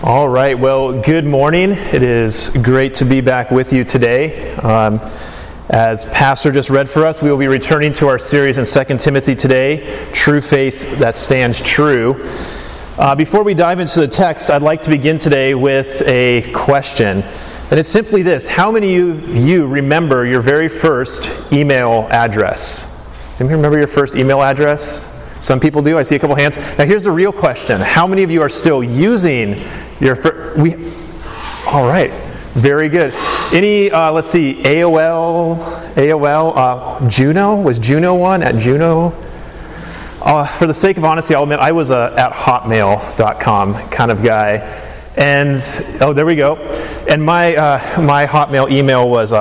All right, well, good morning. It is great to be back with you today. As Pastor just read for us, we will be returning to our series in 2 Timothy today, True Faith That Stands True. Before we dive into the text, I'd like to begin today with a question. And it's simply this: how many of you remember your very first email address? Does anybody remember your first email address? Some people do. I see a couple hands. Now here's the real question. How many of you are still using your first... All right. Very good. Any, let's see, AOL, Juno? Was Juno one at Juno? For the sake of honesty, I'll admit I was a at hotmail.com kind of guy. And, there we go. And my Hotmail email was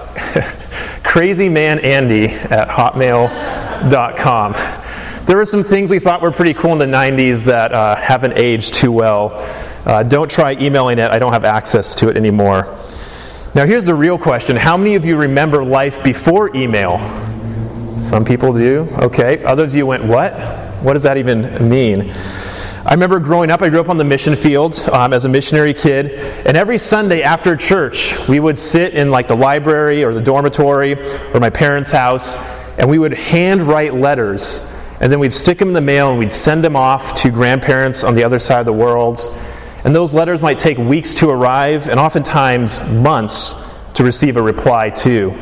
crazymanandy@hotmail.com. There were some things we thought were pretty cool in the 90s that haven't aged too well. Don't try emailing it. I don't have access to it anymore. Now here's the real question. How many of you remember life before email? Some people do. Okay. Others of you went, what? What does that even mean? I remember growing up, I grew up on the mission field as a missionary kid, and every Sunday after church, we would sit in like the library or the dormitory or my parents' house, and we would handwrite letters. And then we'd stick them in the mail and we'd send them off to grandparents on the other side of the world. And those letters might take weeks to arrive and oftentimes months to receive a reply to.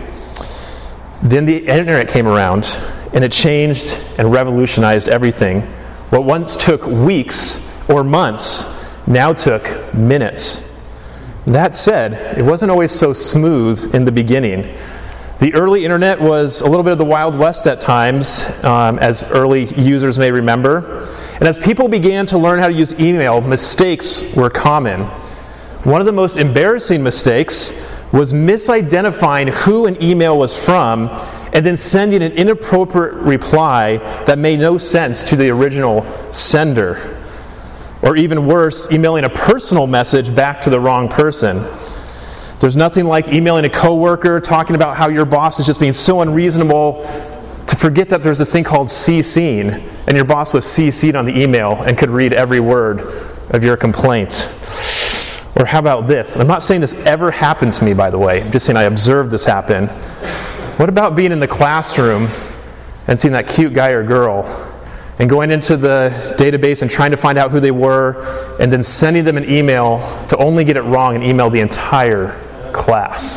Then the internet came around and it changed and revolutionized everything. What once took weeks or months now took minutes. That said, it wasn't always so smooth in the beginning. The early internet was a little bit of the Wild West at times, as early users may remember. And as people began to learn how to use email, mistakes were common. One of the most embarrassing mistakes was misidentifying who an email was from and then sending an inappropriate reply that made no sense to the original sender. Or even worse, emailing a personal message back to the wrong person. There's nothing like emailing a coworker talking about how your boss is just being so unreasonable to forget that there's this thing called CCing, and your boss was CC'd on the email and could read every word of your complaint. Or how about this? I'm not saying this ever happened to me, by the way. I'm just saying I observed this happen. What about being in the classroom and seeing that cute guy or girl and going into the database and trying to find out who they were and then sending them an email to only get it wrong and email the entire class?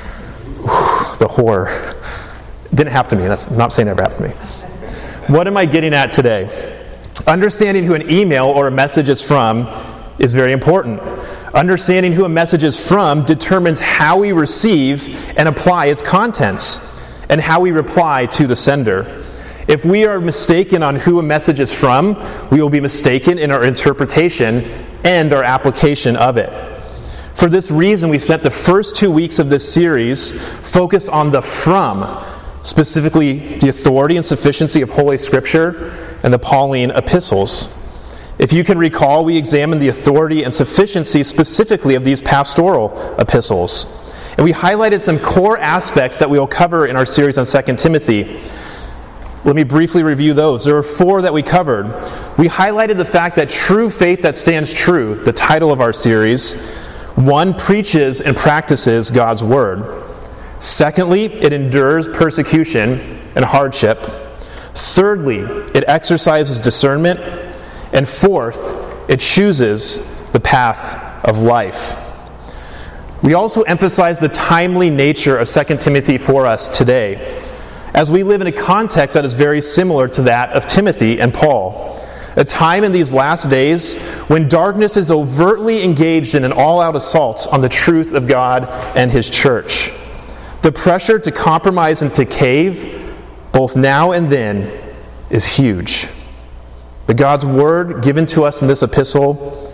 Whew, the horror. Didn't happen to me. That's not saying it ever happened to me. What am I getting at today? Understanding who an email or a message is from is very important. Understanding who a message is from determines how we receive and apply its contents and how we reply to the sender. If we are mistaken on who a message is from, we will be mistaken in our interpretation and our application of it. For this reason, we spent the first 2 weeks of this series focused on the from, specifically the authority and sufficiency of Holy Scripture and the Pauline epistles. If you can recall, we examined the authority and sufficiency specifically of these pastoral epistles. And we highlighted some core aspects that we will cover in our series on 2 Timothy. Let me briefly review those. There are 4 that we covered. We highlighted the fact that true faith that stands true, the title of our series, 1, preaches and practices God's Word. Secondly, it endures persecution and hardship. Thirdly, it exercises discernment. And fourth, it chooses the path of life. We also emphasize the timely nature of 2 Timothy for us today, as we live in a context that is very similar to that of Timothy and Paul. A time in these last days when darkness is overtly engaged in an all-out assault on the truth of God and His church. The pressure to compromise and to cave, both now and then, is huge. But God's Word given to us in this epistle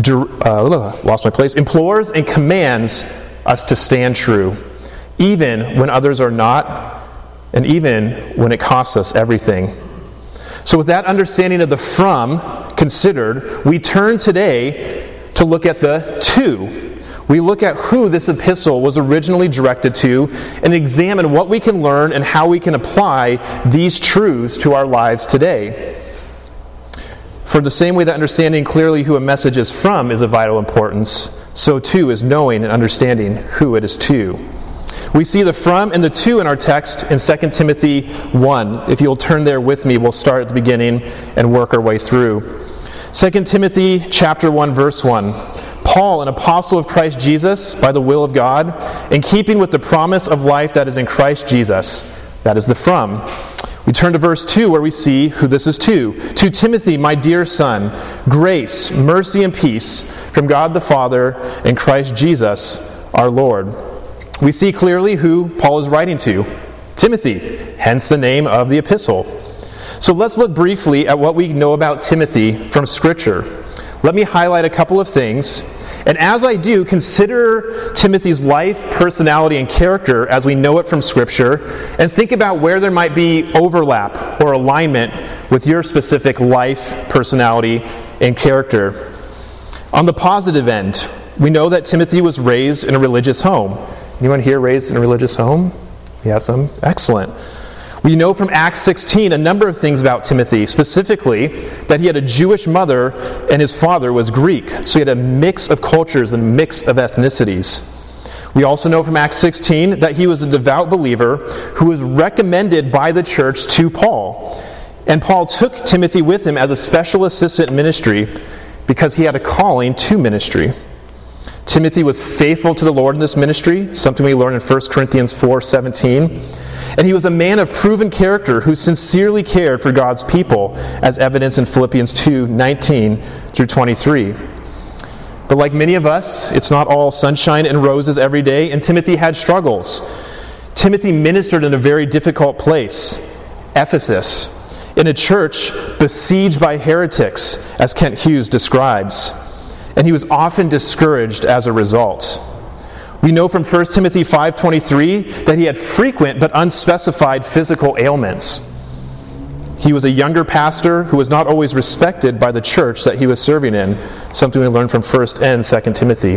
implores and commands us to stand true, even when others are not, and even when it costs us everything. So with that understanding of the from considered, we turn today to look at the to. We look at who this epistle was originally directed to and examine what we can learn and how we can apply these truths to our lives today. For the same way that understanding clearly who a message is from is of vital importance, so too is knowing and understanding who it is to. We see the from and the to in our text in 2 Timothy 1. If you'll turn there with me, we'll start at the beginning and work our way through. 2 Timothy chapter 1, verse 1. Paul, an apostle of Christ Jesus, by the will of God, in keeping with the promise of life that is in Christ Jesus. That is the from. We turn to verse 2 where we see who this is to. To Timothy, my dear son, grace, mercy, and peace from God the Father and Christ Jesus our Lord. We see clearly who Paul is writing to. Timothy, hence the name of the epistle. So let's look briefly at what we know about Timothy from Scripture. Let me highlight a couple of things. And as I do, consider Timothy's life, personality, and character as we know it from Scripture, and think about where there might be overlap or alignment with your specific life, personality, and character. On the positive end, we know that Timothy was raised in a religious home. Anyone here raised in a religious home? We have some? Excellent. We know from Acts 16 a number of things about Timothy, specifically that he had a Jewish mother and his father was Greek. So he had a mix of cultures and mix of ethnicities. We also know from Acts 16 that he was a devout believer who was recommended by the church to Paul. And Paul took Timothy with him as a special assistant in ministry because he had a calling to ministry. Timothy was faithful to the Lord in this ministry, something we learn in 1 Corinthians 4:17. And he was a man of proven character who sincerely cared for God's people, as evidenced in Philippians 2:19 through 23. But like many of us, it's not all sunshine and roses every day, and Timothy had struggles. Timothy ministered in a very difficult place, Ephesus, in a church besieged by heretics, as Kent Hughes describes. And he was often discouraged as a result. We know from 1 Timothy 5:23 that he had frequent but unspecified physical ailments. He was a younger pastor who was not always respected by the church that he was serving in, something we learn from 1 and 2 Timothy.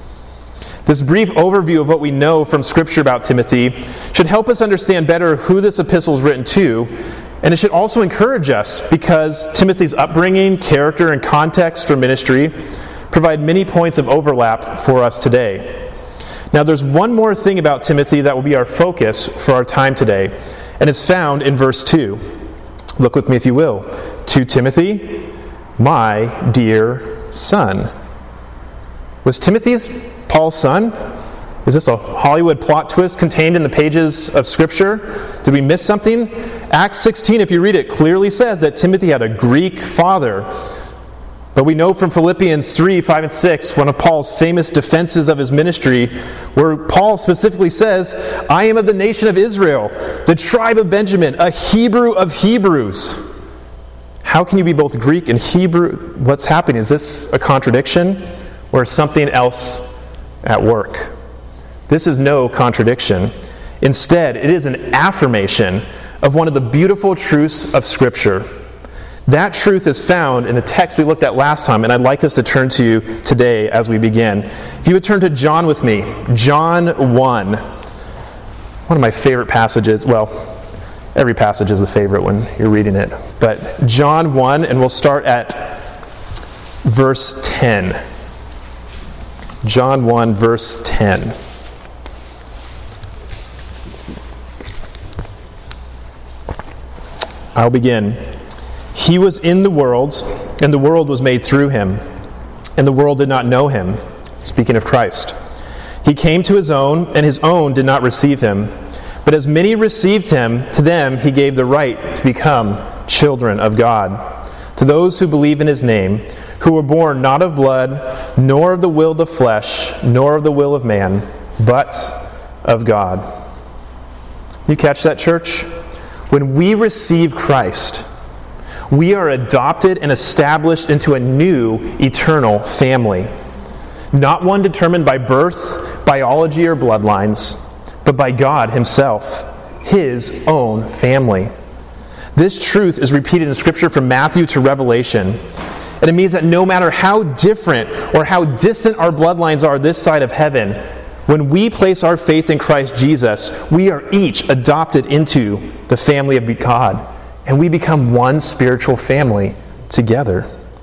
This brief overview of what we know from Scripture about Timothy should help us understand better who this epistle is written to, and it should also encourage us because Timothy's upbringing, character, and context for ministry provide many points of overlap for us today. Now there's one more thing about Timothy that will be our focus for our time today, and it's found in verse 2. Look with me if you will. To Timothy, my dear son. Was Timothy's Paul's son? Is this a Hollywood plot twist contained in the pages of Scripture? Did we miss something? Acts 16, if you read it, clearly says that Timothy had a Greek father. But we know from Philippians 3, 5, and 6, one of Paul's famous defenses of his ministry, where Paul specifically says, I am of the nation of Israel, the tribe of Benjamin, a Hebrew of Hebrews. How can you be both Greek and Hebrew? What's happening? Is this a contradiction or something else at work? This is no contradiction. Instead, it is an affirmation of one of the beautiful truths of Scripture. That truth is found in the text we looked at last time, and I'd like us to turn to today as we begin. If you would turn to John with me, John 1. One of my favorite passages. Well, every passage is a favorite when you're reading it. But John 1, and we'll start at verse 10. John 1, verse 10. I'll begin. He was in the world, and the world was made through him, and the world did not know him. Speaking of Christ. He came to his own, and his own did not receive him. But as many received him, to them he gave the right to become children of God. To those who believe in his name, who were born not of blood, nor of the will of the flesh, nor of the will of man, but of God. You catch that, church? When we receive Christ, we are adopted and established into a new eternal family. Not one determined by birth, biology, or bloodlines, but by God himself, his own family. This truth is repeated in Scripture from Matthew to Revelation. And it means that no matter how different or how distant our bloodlines are this side of heaven, when we place our faith in Christ Jesus, we are each adopted into the family of God. And we become one spiritual family together.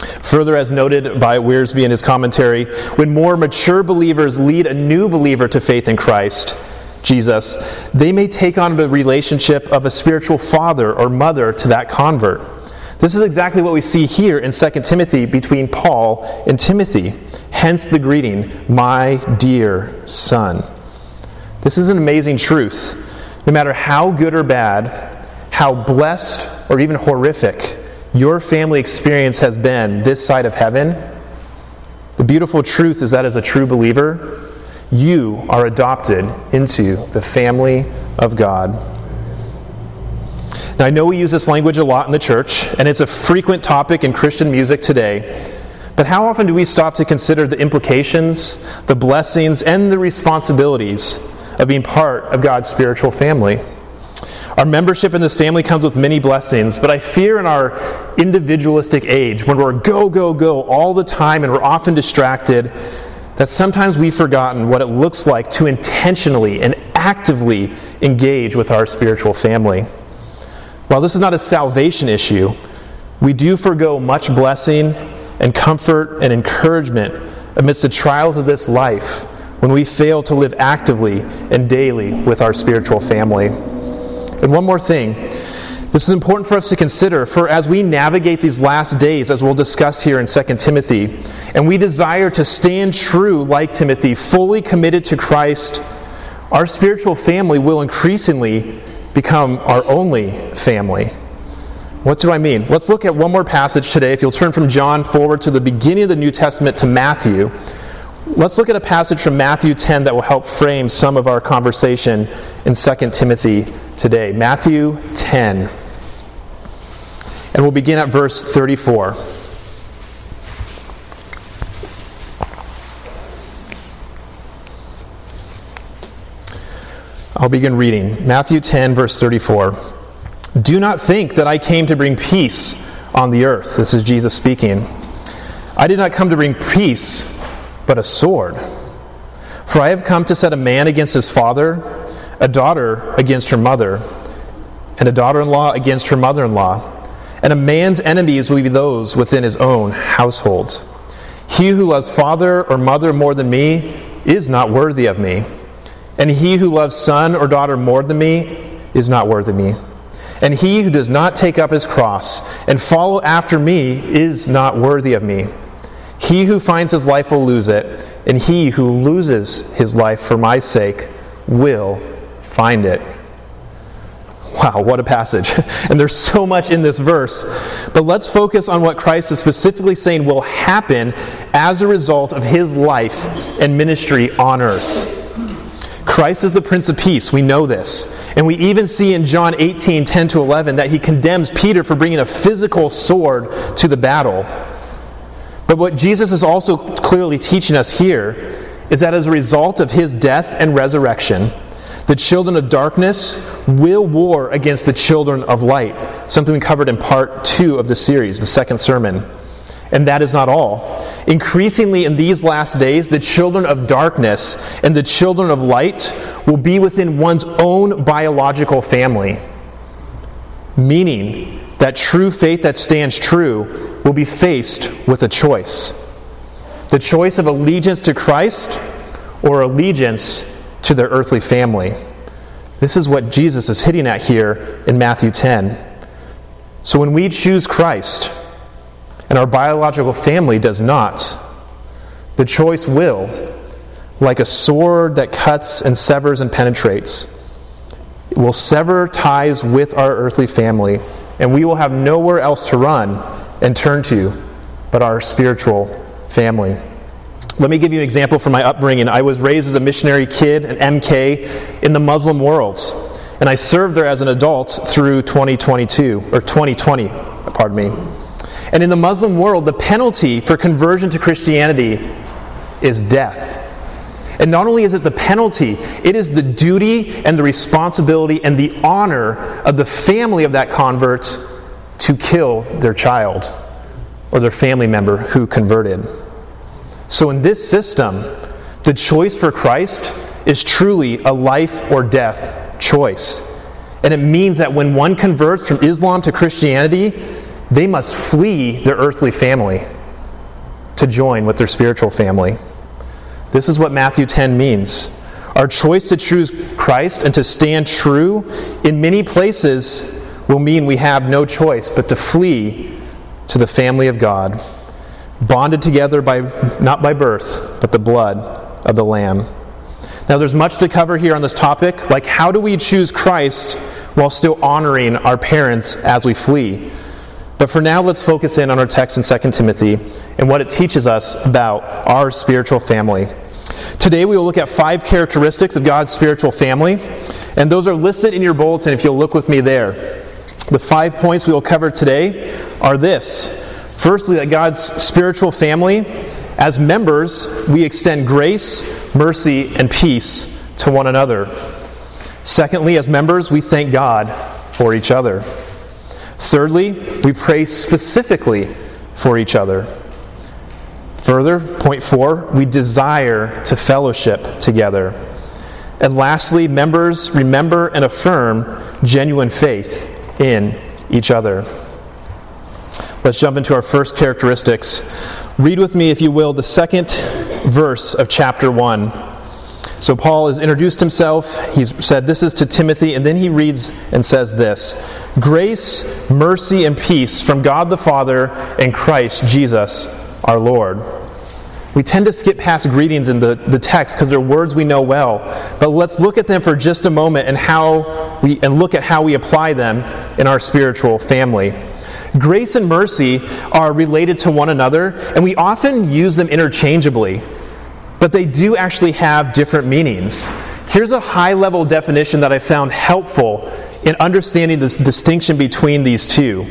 Further, as noted by Wiersbe in his commentary, when more mature believers lead a new believer to faith in Christ, Jesus, they may take on the relationship of a spiritual father or mother to that convert. This is exactly what we see here in 2 Timothy between Paul and Timothy. Hence the greeting, my dear son. This is an amazing truth. No matter how good or bad, how blessed or even horrific your family experience has been this side of heaven, the beautiful truth is that as a true believer, you are adopted into the family of God. Now, I know we use this language a lot in the church, and it's a frequent topic in Christian music today, but how often do we stop to consider the implications, the blessings, and the responsibilities of being part of God's spiritual family? Our membership in this family comes with many blessings, but I fear in our individualistic age, when we're go, go, go all the time and we're often distracted, that sometimes we've forgotten what it looks like to intentionally and actively engage with our spiritual family. While this is not a salvation issue, we do forgo much blessing and comfort and encouragement amidst the trials of this life when we fail to live actively and daily with our spiritual family. And one more thing, this is important for us to consider, for as we navigate these last days, as we'll discuss here in 2 Timothy, and we desire to stand true like Timothy, fully committed to Christ, our spiritual family will increasingly become our only family. What do I mean? Let's look at one more passage today. If you'll turn from John forward to the beginning of the New Testament to Matthew, let's look at a passage from Matthew 10 that will help frame some of our conversation in 2 Timothy today. Matthew 10. And we'll begin at verse 34. I'll begin reading. Matthew 10, verse 34. Do not think that I came to bring peace on the earth. This is Jesus speaking. I did not come to bring peace, but a sword. For I have come to set a man against his father, a daughter against her mother, and a daughter-in-law against her mother-in-law. And a man's enemies will be those within his own household. He who loves father or mother more than me is not worthy of me. And he who loves son or daughter more than me is not worthy of me. And he who does not take up his cross and follow after me is not worthy of me. He who finds his life will lose it, and he who loses his life for my sake will find it. Wow, what a passage. And there's so much in this verse. But let's focus on what Christ is specifically saying will happen as a result of his life and ministry on earth. Christ is the Prince of Peace. We know this. And we even see in John 18, 10-11, that he condemns Peter for bringing a physical sword to the battle. But what Jesus is also clearly teaching us here is that as a result of his death and resurrection, the children of darkness will war against the children of light, something we covered in part 2 of the series, the second sermon. And that is not all. Increasingly in these last days, the children of darkness and the children of light will be within one's own biological family, meaning that true faith that stands true will be faced with a choice. The choice of allegiance to Christ or allegiance to their earthly family. This is what Jesus is hitting at here in Matthew 10. So when we choose Christ, and our biological family does not, the choice will, like a sword that cuts and severs and penetrates, it will sever ties with our earthly family, and we will have nowhere else to run and turn to but our spiritual family. Let me give you an example from my upbringing. I was raised as a missionary kid, an MK, in the Muslim world, and I served there as an adult through 2020. And in the Muslim world, the penalty for conversion to Christianity is death. And not only is it the penalty, it is the duty and the responsibility and the honor of the family of that convert to kill their child or their family member who converted. So in this system, the choice for Christ is truly a life or death choice. And it means that when one converts from Islam to Christianity, they must flee their earthly family to join with their spiritual family. This is what Matthew 10 means. Our choice to choose Christ and to stand true in many places will mean we have no choice but to flee to the family of God, bonded together not by birth, but the blood of the Lamb. Now there's much to cover here on this topic, like how do we choose Christ while still honoring our parents as we flee? But for now, let's focus in on our text in 2 Timothy and what it teaches us about our spiritual family. Today we will look at 5 characteristics of God's spiritual family, and those are listed in your bulletin if you'll look with me there. The 5 points we will cover today are this. Firstly, that God's spiritual family, as members, we extend grace, mercy, and peace to one another. Secondly, as members, we thank God for each other. Thirdly, we pray specifically for each other. Further, point 4, we desire to fellowship together. And lastly, members remember and affirm genuine faith in each other. Let's jump into our first characteristics. Read with me, if you will, the 2nd verse of chapter 1. So Paul has introduced himself. He's said this is to Timothy, and then he reads and says this: Grace, mercy, and peace from God the Father and Christ Jesus our Lord. We tend to skip past greetings in the text because they're words we know well. But let's look at them for just a moment and look at how we apply them in our spiritual family. Grace and mercy are related to one another, and we often use them interchangeably. But they do actually have different meanings. Here's a high-level definition that I found helpful in understanding this distinction between these two.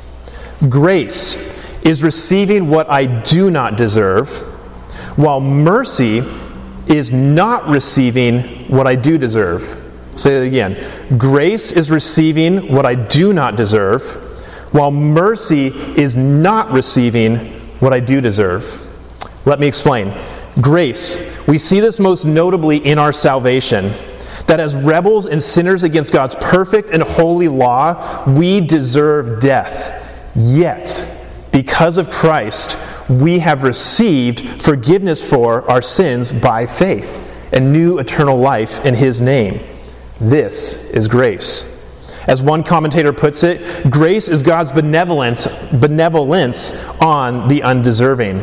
Grace is receiving what I do not deserve, while mercy is not receiving what I do deserve. Say it again. Grace is receiving what I do not deserve, while mercy is not receiving what I do deserve. Let me explain. Grace, we see this most notably in our salvation, that as rebels and sinners against God's perfect and holy law, we deserve death. Yet, because of Christ, we have received forgiveness for our sins by faith and new eternal life in His name. This is grace. As one commentator puts it, grace is God's benevolence on the undeserving.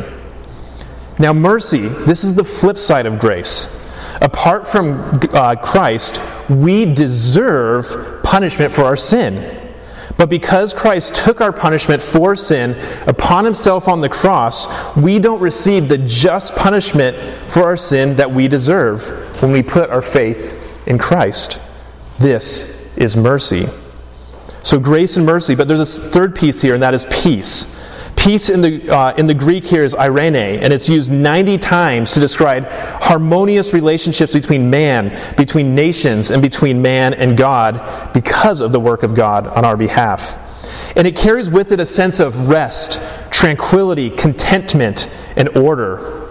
Now mercy, this is the flip side of grace. Apart from Christ, we deserve punishment for our sin. But because Christ took our punishment for sin upon Himself on the cross, we don't receive the just punishment for our sin that we deserve when we put our faith in Christ. This is mercy. So grace and mercy, but there's a third piece here, and that is peace. Peace in the Greek here is eirene, and it's used 90 times to describe harmonious relationships between man, between nations, and between man and God because of the work of God on our behalf. And it carries with it a sense of rest, tranquility, contentment, and order.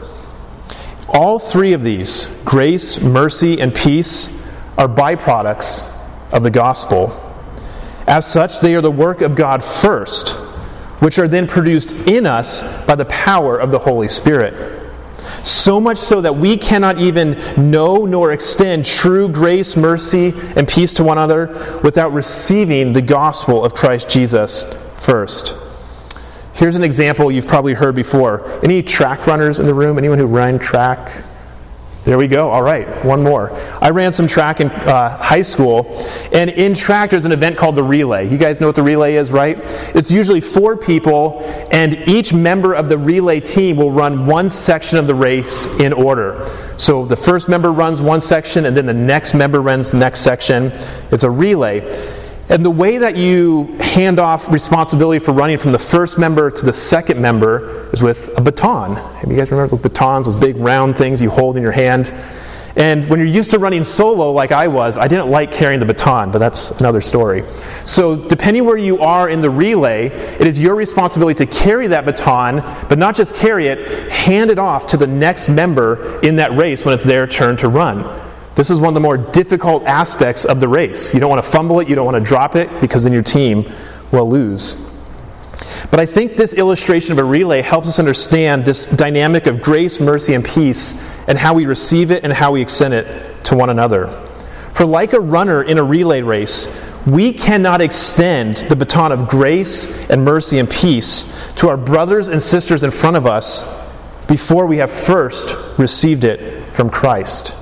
All three of these, grace, mercy, and peace, are byproducts of the gospel. As such, they are the work of God first, which are then produced in us by the power of the Holy Spirit. So much so that we cannot even know nor extend true grace, mercy, and peace to one another without receiving the gospel of Christ Jesus first. Here's an example you've probably heard before. Any track runners in the room? Anyone who ran track? There we go. All right, one more. I ran some track in high school, and in track there's an event called the relay. You guys know what the relay is, right? It's usually 4 people, and each member of the relay team will run one section of the race in order. So the first member runs one section, and then the next member runs the next section. It's a relay. And the way that you hand off responsibility for running from the first member to the second member is with a baton. Have you guys remember those batons, those big round things you hold in your hand? And when you're used to running solo like I was, I didn't like carrying the baton, but that's another story. So depending where you are in the relay, it is your responsibility to carry that baton, but not just carry it, hand it off to the next member in that race when it's their turn to run. This is one of the more difficult aspects of the race. You don't want to fumble it, you don't want to drop it, because then your team will lose. But I think this illustration of a relay helps us understand this dynamic of grace, mercy, and peace, and how we receive it and how we extend it to one another. For like a runner in a relay race, we cannot extend the baton of grace and mercy and peace to our brothers and sisters in front of us before we have first received it from Christ.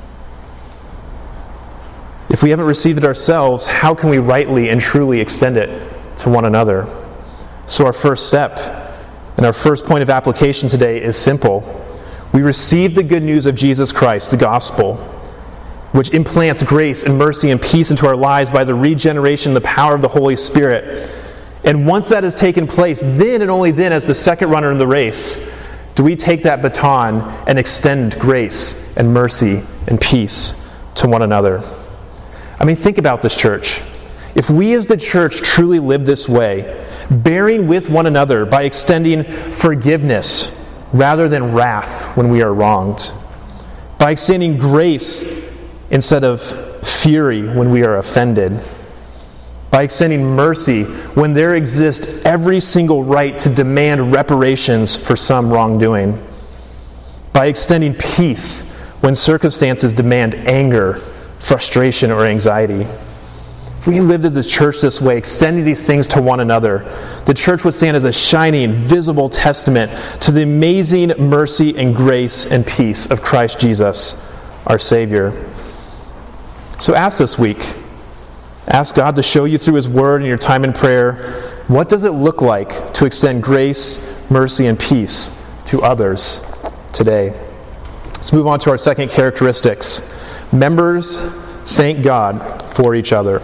If we haven't received it ourselves, how can we rightly and truly extend it to one another? So our first step and our first point of application today is simple. We receive the good news of Jesus Christ, the gospel, which implants grace and mercy and peace into our lives by the regeneration and the power of the Holy Spirit. And once that has taken place, then and only then, as the second runner in the race, do we take that baton and extend grace and mercy and peace to one another. I mean, think about this, church. If we as the church truly live this way, bearing with one another by extending forgiveness rather than wrath when we are wronged, by extending grace instead of fury when we are offended, by extending mercy when there exists every single right to demand reparations for some wrongdoing, by extending peace when circumstances demand anger, frustration, or anxiety. If we lived as the church this way, extending these things to one another, the church would stand as a shining, visible testament to the amazing mercy and grace and peace of Christ Jesus, our Savior. So ask this week. Ask God to show you through His Word in your time in prayer, what does it look like to extend grace, mercy, and peace to others today? Let's move on to our second characteristics. Members thank God for each other.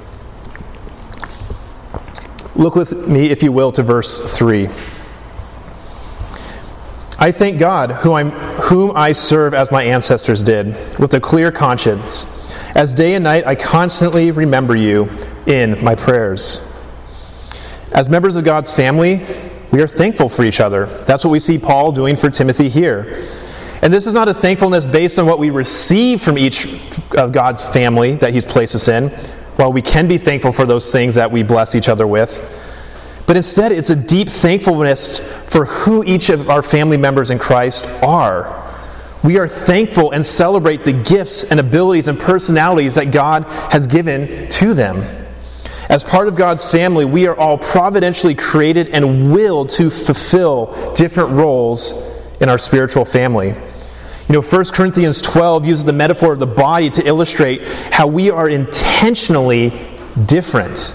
Look with me, if you will, to verse 3. I thank God, whom I serve as my ancestors did, with a clear conscience. As day and night I constantly remember you in my prayers. As members of God's family, we are thankful for each other. That's what we see Paul doing for Timothy here. And this is not a thankfulness based on what we receive from each of God's family that He's placed us in, while we can be thankful for those things that we bless each other with. But instead, it's a deep thankfulness for who each of our family members in Christ are. We are thankful and celebrate the gifts and abilities and personalities that God has given to them. As part of God's family, we are all providentially created and willed to fulfill different roles in our spiritual family. 1 Corinthians 12 uses the metaphor of the body to illustrate how we are intentionally different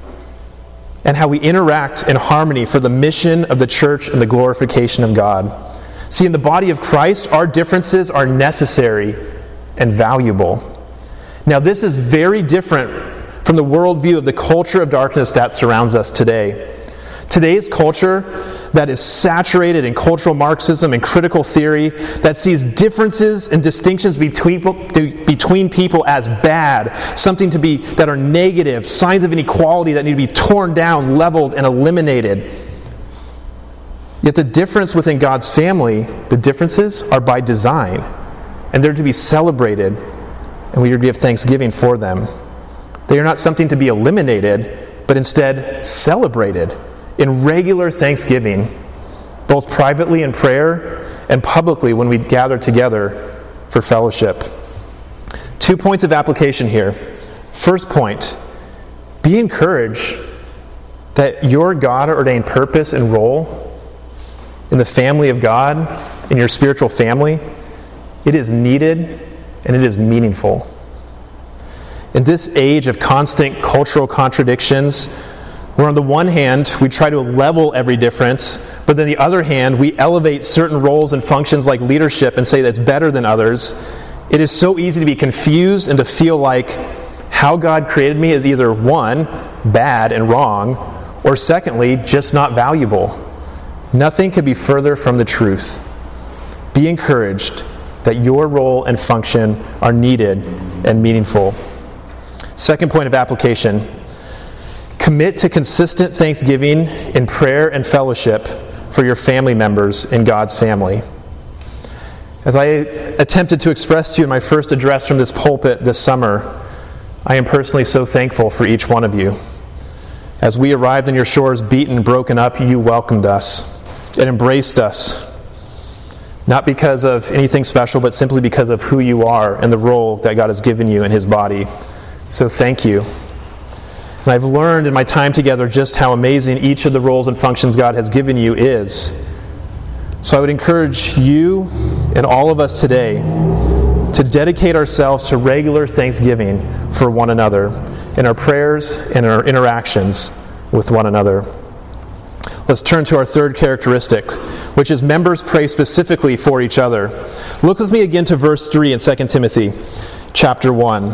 and how we interact in harmony for the mission of the church and the glorification of God. See, in the body of Christ, our differences are necessary and valuable. Now, this is very different from the worldview of the culture of darkness that surrounds us today. Today's culture that is saturated in cultural Marxism and critical theory, that sees differences and distinctions between people as bad, something that are negative, signs of inequality that need to be torn down, leveled, and eliminated. Yet the difference within God's family, the differences are by design, and they're to be celebrated, and we are to give thanksgiving for them. They are not something to be eliminated, but instead celebrated in regular thanksgiving, both privately in prayer and publicly when we gather together for fellowship. 2 points of application here. First point, be encouraged that your God-ordained purpose and role in the family of God, in your spiritual family, it is needed and it is meaningful. In this age of constant cultural contradictions, where on the one hand, we try to level every difference, but on the other hand, we elevate certain roles and functions like leadership and say that's better than others, it is so easy to be confused and to feel like how God created me is either one, bad and wrong, or secondly, just not valuable. Nothing could be further from the truth. Be encouraged that your role and function are needed and meaningful. Second point of application, commit to consistent thanksgiving in prayer and fellowship for your family members in God's family. As I attempted to express to you in my first address from this pulpit this summer, I am personally so thankful for each one of you. As we arrived on your shores, beaten, broken up, you welcomed us and embraced us. Not because of anything special, but simply because of who you are and the role that God has given you in His body. So thank you. And I've learned in my time together just how amazing each of the roles and functions God has given you is. So I would encourage you and all of us today to dedicate ourselves to regular thanksgiving for one another in our prayers and our interactions with one another. Let's turn to our third characteristic, which is members pray specifically for each other. Look with me again to verse 3 in 2 Timothy chapter 1.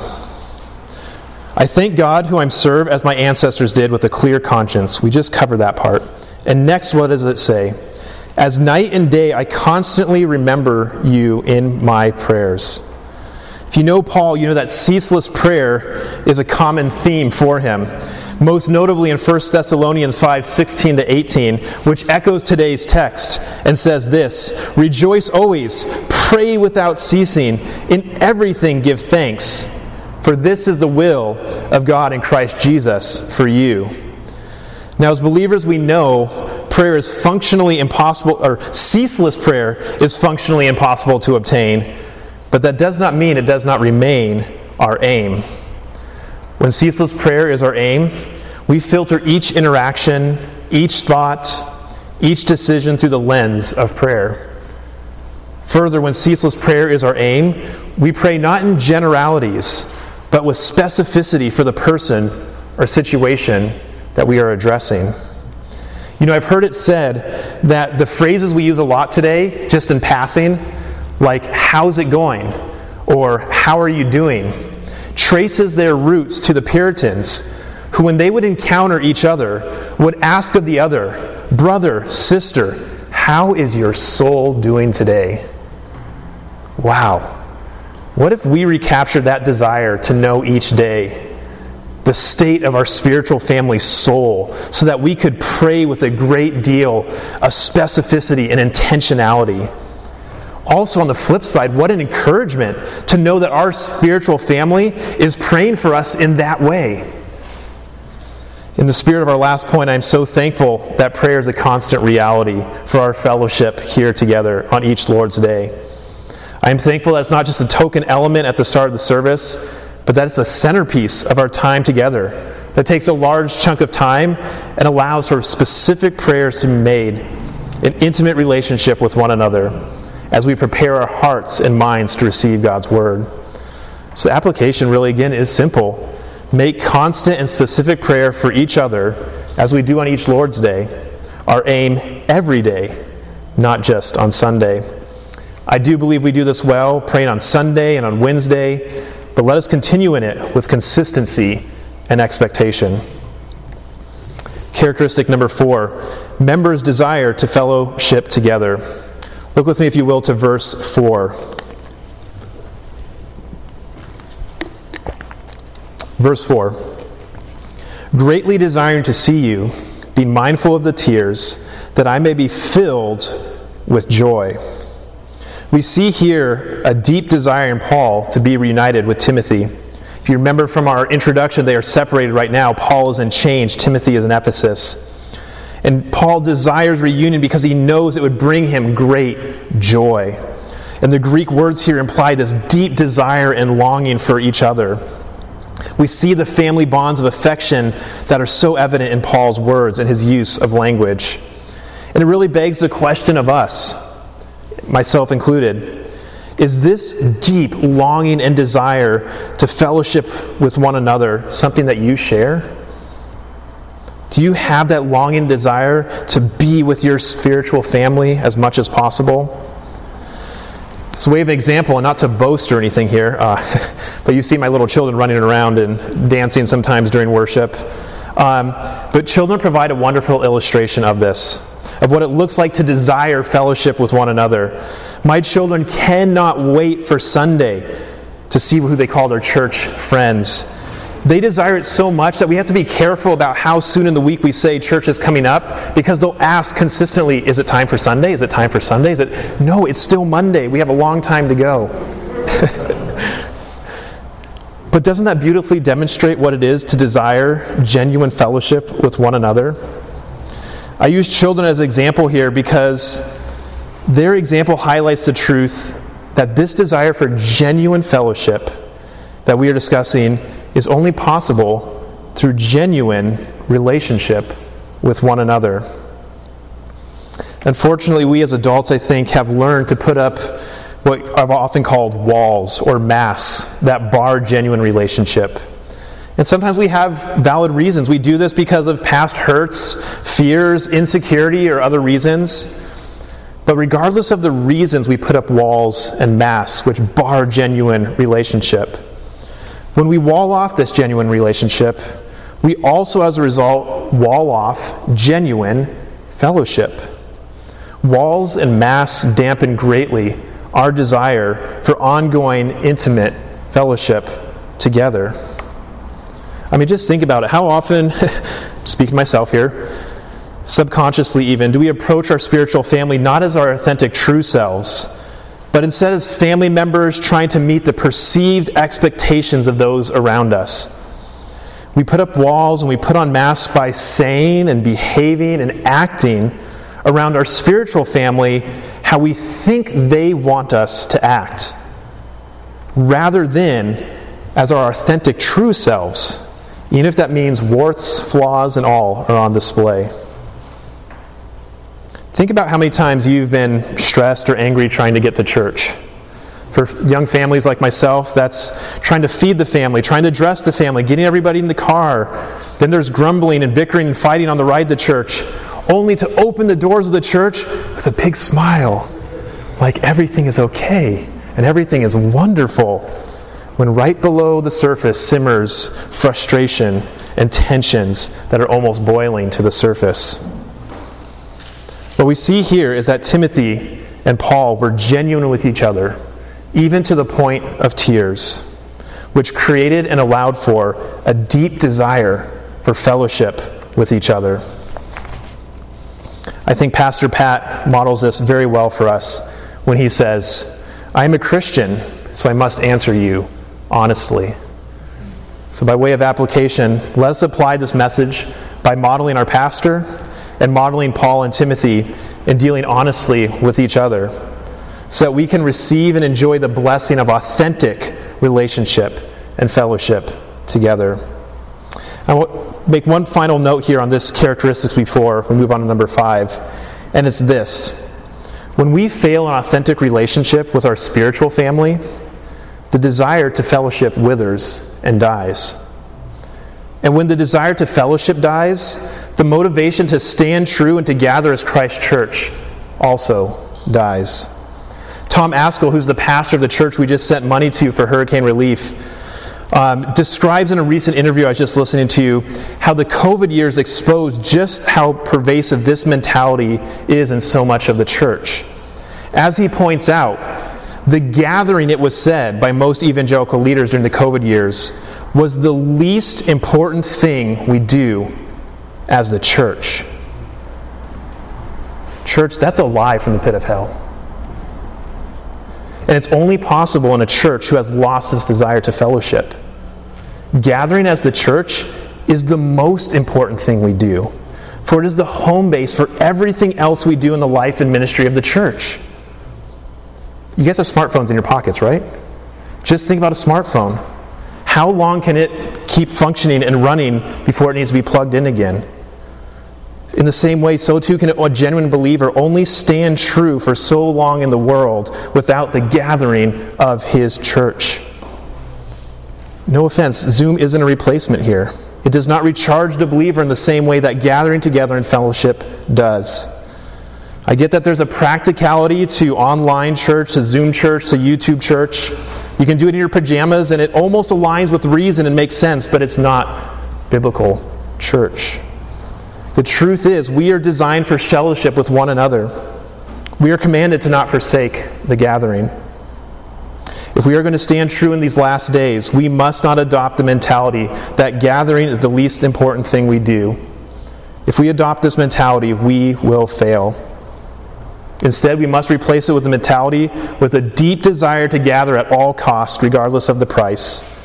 I thank God who I serve as my ancestors did with a clear conscience. We just covered that part. And next, what does it say? As night and day, I constantly remember you in my prayers. If you know Paul, you know that ceaseless prayer is a common theme for him. Most notably in 1 Thessalonians 5:16-18, which echoes today's text and says this, rejoice always, pray without ceasing, in everything give thanks, for this is the will of God in Christ Jesus for you. Now, as believers, we know prayer is functionally impossible, or ceaseless prayer is functionally impossible to obtain, but that does not mean it does not remain our aim. When ceaseless prayer is our aim, we filter each interaction, each thought, each decision through the lens of prayer. Further, when ceaseless prayer is our aim, we pray not in generalities, but with specificity for the person or situation that we are addressing. You know, I've heard it said that the phrases we use a lot today, just in passing, like, how's it going? Or, how are you doing? Traces their roots to the Puritans, who when they would encounter each other, would ask of the other, brother, sister, how is your soul doing today? Wow. What if we recaptured that desire to know each day the state of our spiritual family's soul, so that we could pray with a great deal of specificity and intentionality? Also, on the flip side, what an encouragement to know that our spiritual family is praying for us in that way. In the spirit of our last point, I'm so thankful that prayer is a constant reality for our fellowship here together on each Lord's Day. I'm thankful that it's not just a token element at the start of the service, but that it's a centerpiece of our time together that takes a large chunk of time and allows for specific prayers to be made in intimate relationship with one another as we prepare our hearts and minds to receive God's Word. So the application really, again, is simple. Make constant and specific prayer for each other, as we do on each Lord's Day, our aim every day, not just on Sunday. I do believe we do this well, praying on Sunday and on Wednesday, but let us continue in it with consistency and expectation. Characteristic number 4, members desire to fellowship together. Look with me, if you will, to verse 4. Verse 4. Greatly desiring to see you, be mindful of the tears, that I may be filled with joy. We see here a deep desire in Paul to be reunited with Timothy. If you remember from our introduction, they are separated right now. Paul is in chains, Timothy is in Ephesus. And Paul desires reunion because he knows it would bring him great joy. And the Greek words here imply this deep desire and longing for each other. We see the family bonds of affection that are so evident in Paul's words and his use of language. And it really begs the question of us, myself included, is this deep longing and desire to fellowship with one another something that you share? Do you have that longing and desire to be with your spiritual family as much as possible? As a way of example, and not to boast or anything here, but you see my little children running around and dancing sometimes during worship. But children provide a wonderful illustration of this, of what it looks like to desire fellowship with one another. My children cannot wait for Sunday to see who they call their church friends. They desire it so much that we have to be careful about how soon in the week we say church is coming up, because they'll ask consistently, is it time for Sunday? Is it time for Sunday? No, it's still Monday. We have a long time to go. But doesn't that beautifully demonstrate what it is to desire genuine fellowship with one another? I use children as an example here because their example highlights the truth that this desire for genuine fellowship that we are discussing is only possible through genuine relationship with one another. Unfortunately, we as adults, I think, have learned to put up what I've often called walls or masks that bar genuine relationship. And sometimes we have valid reasons. We do this because of past hurts, fears, insecurity, or other reasons. But regardless of the reasons, we put up walls and masks which bar genuine relationship. When we wall off this genuine relationship, we also, as a result, wall off genuine fellowship. Walls and masks dampen greatly our desire for ongoing, intimate fellowship together. I mean, just think about it. How often, speaking myself here, subconsciously even, do we approach our spiritual family not as our authentic true selves, but instead as family members trying to meet the perceived expectations of those around us? We put up walls and we put on masks by saying and behaving and acting around our spiritual family how we think they want us to act, rather than as our authentic true selves, even if that means warts, flaws, and all are on display. Think about how many times you've been stressed or angry trying to get to church. For young families like myself, that's trying to feed the family, trying to dress the family, getting everybody in the car. Then there's grumbling and bickering and fighting on the ride to church, only to open the doors of the church with a big smile, like everything is okay and everything is wonderful, when right below the surface simmers frustration and tensions that are almost boiling to the surface. What we see here is that Timothy and Paul were genuine with each other, even to the point of tears, which created and allowed for a deep desire for fellowship with each other. I think Pastor Pat models this very well for us when he says, "I am a Christian, so I must answer you honestly." So by way of application, let us apply this message by modeling our pastor and modeling Paul and Timothy in dealing honestly with each other, so that we can receive and enjoy the blessing of authentic relationship and fellowship together. I will make one final note here on this characteristics before we move on to number 5, and it's this. When we fail an authentic relationship with our spiritual family, the desire to fellowship withers and dies. And when the desire to fellowship dies, the motivation to stand true and to gather as Christ's church also dies. Tom Askell, who's the pastor of the church we just sent money to for hurricane relief, describes in a recent interview I was just listening to how the COVID years exposed just how pervasive this mentality is in so much of the church. As he points out, the gathering, it was said by most evangelical leaders during the COVID years, was the least important thing we do as the church. Church, that's a lie from the pit of hell. And it's only possible in a church who has lost this desire to fellowship. Gathering as the church is the most important thing we do, for it is the home base for everything else we do in the life and ministry of the church. You guys have smartphones in your pockets, right? Just think about a smartphone. How long can it keep functioning and running before it needs to be plugged in again? In the same way, so too can a genuine believer only stand true for so long in the world without the gathering of his church. No offense, Zoom isn't a replacement here. It does not recharge the believer in the same way that gathering together in fellowship does. I get that there's a practicality to online church, to Zoom church, to YouTube church. You can do it in your pajamas and it almost aligns with reason and makes sense, but it's not biblical church. The truth is, we are designed for fellowship with one another. We are commanded to not forsake the gathering. If we are going to stand true in these last days, we must not adopt the mentality that gathering is the least important thing we do. If we adopt this mentality, we will fail. Instead, we must replace it with the mentality with a deep desire to gather at all costs, regardless of the price.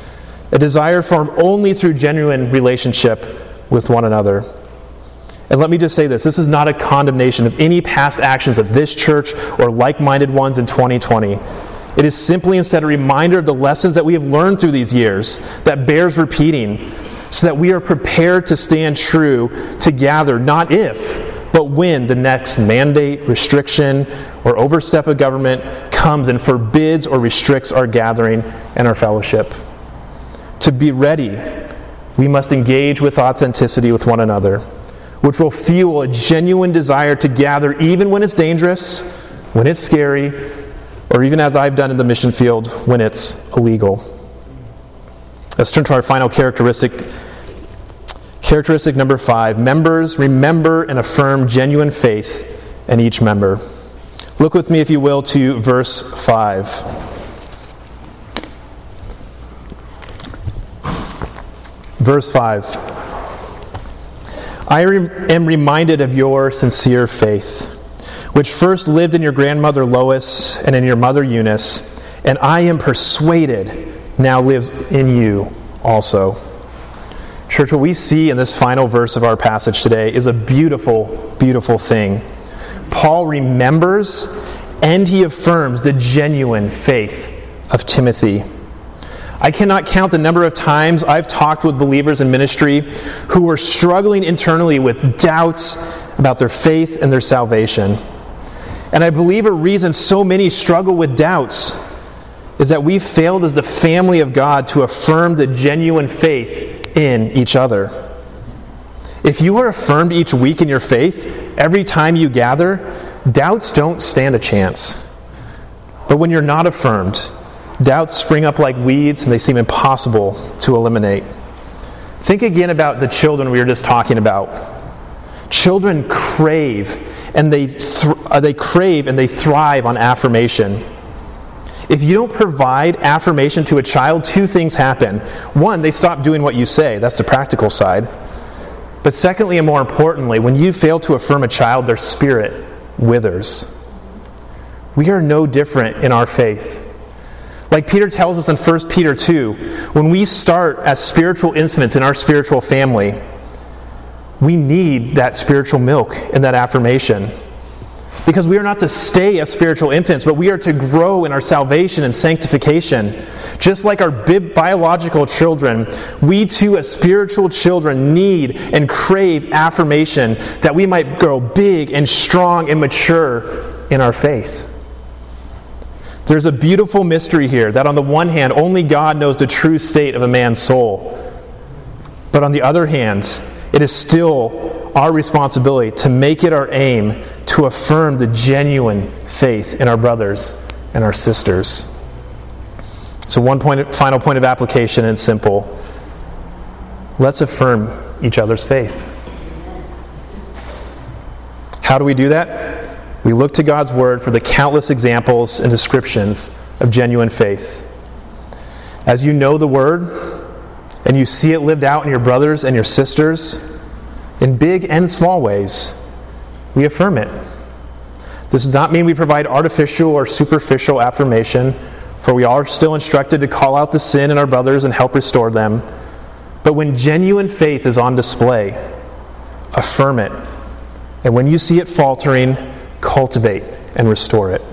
a desire formed only through genuine relationship with one another. And let me just say this is not a condemnation of any past actions of this church or like-minded ones in 2020. It is simply instead a reminder of the lessons that we have learned through these years that bears repeating, so that we are prepared to stand true to gather, not if, but when the next mandate, restriction, or overstep of government comes and forbids or restricts our gathering and our fellowship. To be ready, we must engage with authenticity with one another, which will fuel a genuine desire to gather even when it's dangerous, when it's scary, or even as I've done in the mission field, when it's illegal. Let's turn to our final characteristic. Characteristic number 5. Members remember and affirm genuine faith in each member. Look with me, if you will, to verse 5. Verse 5. I am reminded of your sincere faith, which first lived in your grandmother Lois and in your mother Eunice, and I am persuaded now lives in you also. Church, what we see in this final verse of our passage today is a beautiful, beautiful thing. Paul remembers and he affirms the genuine faith of Timothy. I cannot count the number of times I've talked with believers in ministry who were struggling internally with doubts about their faith and their salvation. And I believe a reason so many struggle with doubts is that we failed as the family of God to affirm the genuine faith in each other. If you are affirmed each week in your faith, every time you gather, doubts don't stand a chance. But when you're not affirmed, doubts spring up like weeds and they seem impossible to eliminate. Think again about the children we were just talking about. Children crave and they thrive on affirmation. If you don't provide affirmation to a child, two things happen. One, they stop doing what you say. That's the practical side. But secondly, and more importantly, when you fail to affirm a child, their spirit withers. We are no different in our faith. Like Peter tells us in 1 Peter 2, when we start as spiritual infants in our spiritual family, we need that spiritual milk and that affirmation. Because we are not to stay as spiritual infants, but we are to grow in our salvation and sanctification. Just like our biological children, we too as spiritual children need and crave affirmation that we might grow big and strong and mature in our faith. There's a beautiful mystery here that on the one hand, only God knows the true state of a man's soul. But on the other hand, it is still our responsibility to make it our aim to affirm the genuine faith in our brothers and our sisters. So final point of application, and simple. Let's affirm each other's faith. How do we do that? We look to God's Word for the countless examples and descriptions of genuine faith. As you know the Word, and you see it lived out in your brothers and your sisters, in big and small ways, we affirm it. This does not mean we provide artificial or superficial affirmation, for we are still instructed to call out the sin in our brothers and help restore them. But when genuine faith is on display, affirm it. And when you see it faltering, cultivate and restore it.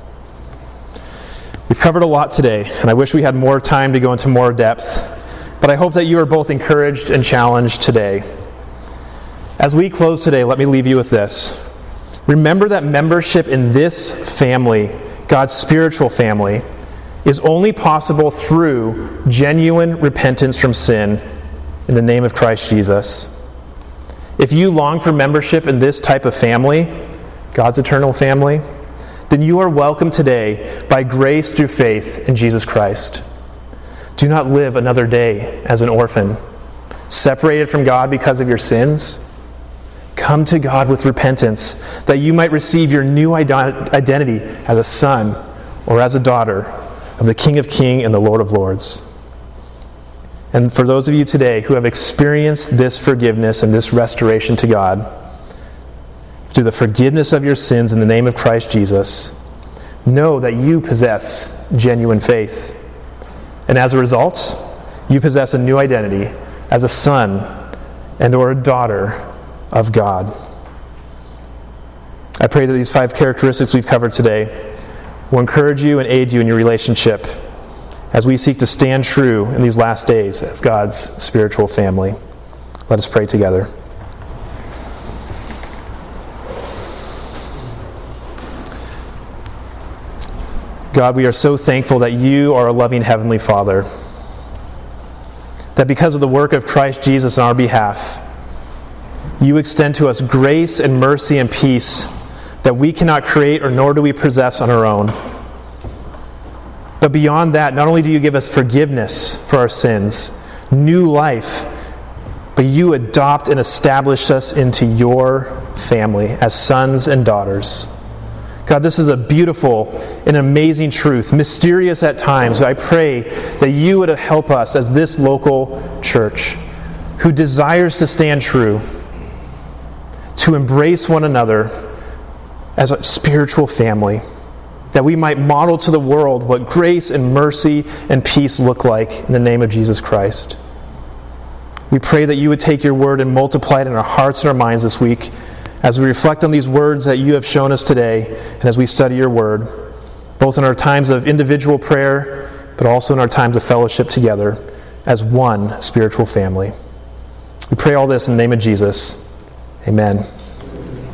We've covered a lot today, and I wish we had more time to go into more depth, but I hope that you are both encouraged and challenged today. As we close today, let me leave you with this. Remember that membership in this family, God's spiritual family, is only possible through genuine repentance from sin in the name of Christ Jesus. If you long for membership in this type of family, God's eternal family, then you are welcome today by grace through faith in Jesus Christ. Do not live another day as an orphan, separated from God because of your sins. Come to God with repentance, that you might receive your new identity as a son or as a daughter of the King of Kings and the Lord of Lords. And for those of you today who have experienced this forgiveness and this restoration to God, through the forgiveness of your sins in the name of Christ Jesus, know that you possess genuine faith. And as a result, you possess a new identity as a son and or a daughter of God. I pray that these 5 characteristics we've covered today will encourage you and aid you in your relationship as we seek to stand true in these last days as God's spiritual family. Let us pray together. God, we are so thankful that you are a loving Heavenly Father, that because of the work of Christ Jesus on our behalf, you extend to us grace and mercy and peace that we cannot create or nor do we possess on our own. But beyond that, not only do you give us forgiveness for our sins, new life, but you adopt and establish us into your family as sons and daughters. God, this is a beautiful and amazing truth, mysterious at times, but I pray that you would help us as this local church who desires to stand true, to embrace one another as a spiritual family, that we might model to the world what grace and mercy and peace look like in the name of Jesus Christ. We pray that you would take your word and multiply it in our hearts and our minds this week as we reflect on these words that you have shown us today and as we study your word, both in our times of individual prayer, but also in our times of fellowship together as one spiritual family. We pray all this in the name of Jesus. Amen.